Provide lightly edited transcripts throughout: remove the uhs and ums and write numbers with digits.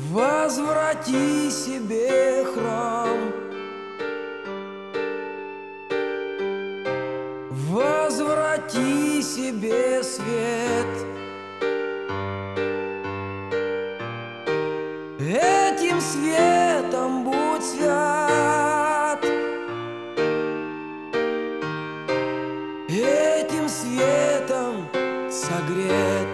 Возврати себе храм, возврати себе свет. Этим светом будь свят, этим светом согрет.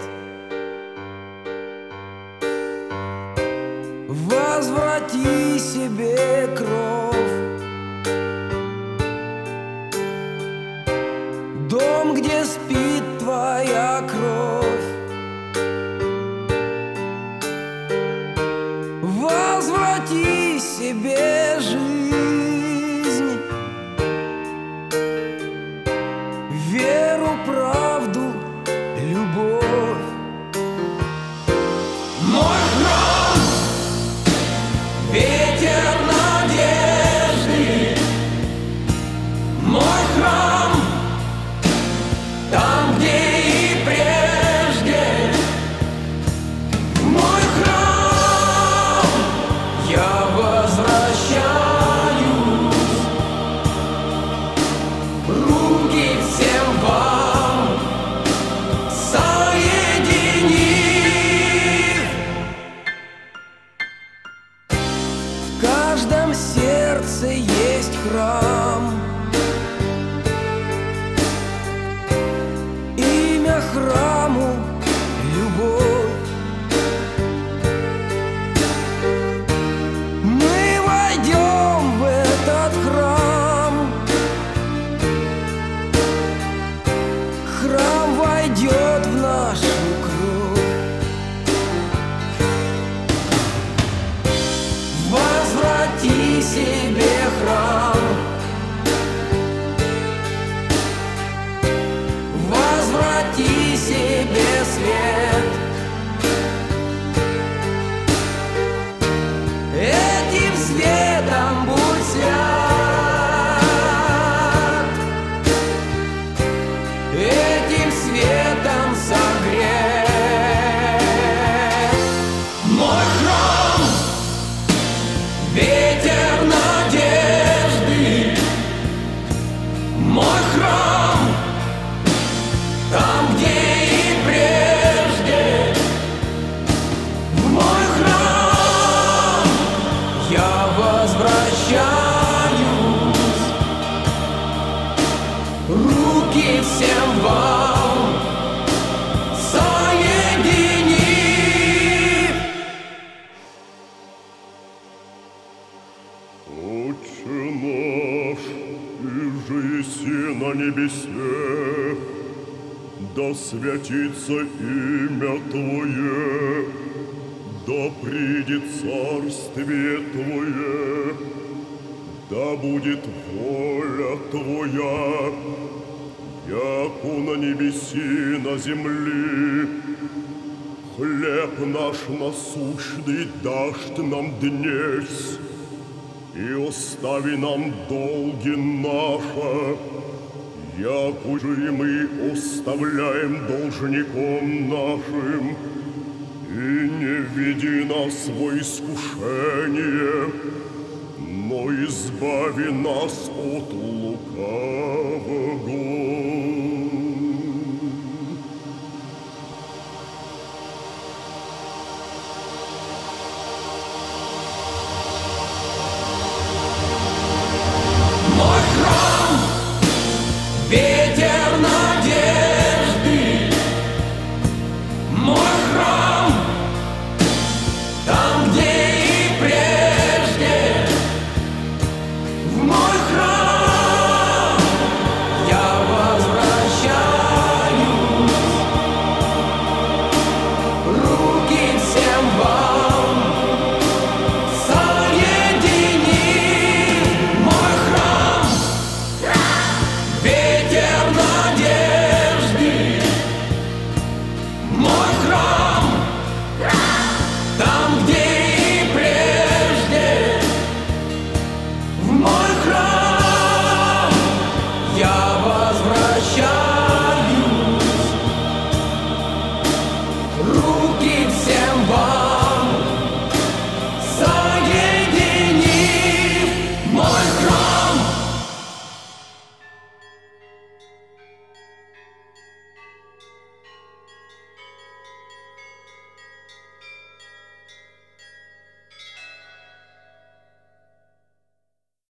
Возврати себе кровь, дом, где спит твоя кровь. Возврати себе жизнь, веру, правду, любовь. Мой храм, ветер надежды, мой храм, там, где и прежде. Мой храм, я возвращаюсь, руки всем вам соединив. В каждом сердце есть храм, имя храму — любовь. Мы войдем в этот храм, храм войдет в нашу кровь. Возврати себе храм, возврати себе свет. Этим светом будь свят, этим светом согрет. Мой храм, ветер надежды, мой храм, там, где и прежде. В мой храм я возвращаюсь, руки всем вам соединив. Отче наш, иже еси на небесе, да святится имя Твое, да придет царствие Твое, да будет воля Твоя, яко на небеси на земли. Хлеб наш насущный дашь Ты нам днесь, и остави нам долги наши, яко же и мы оставляем должником нашим, и не введи нас во искушение, но избави нас от лукавого.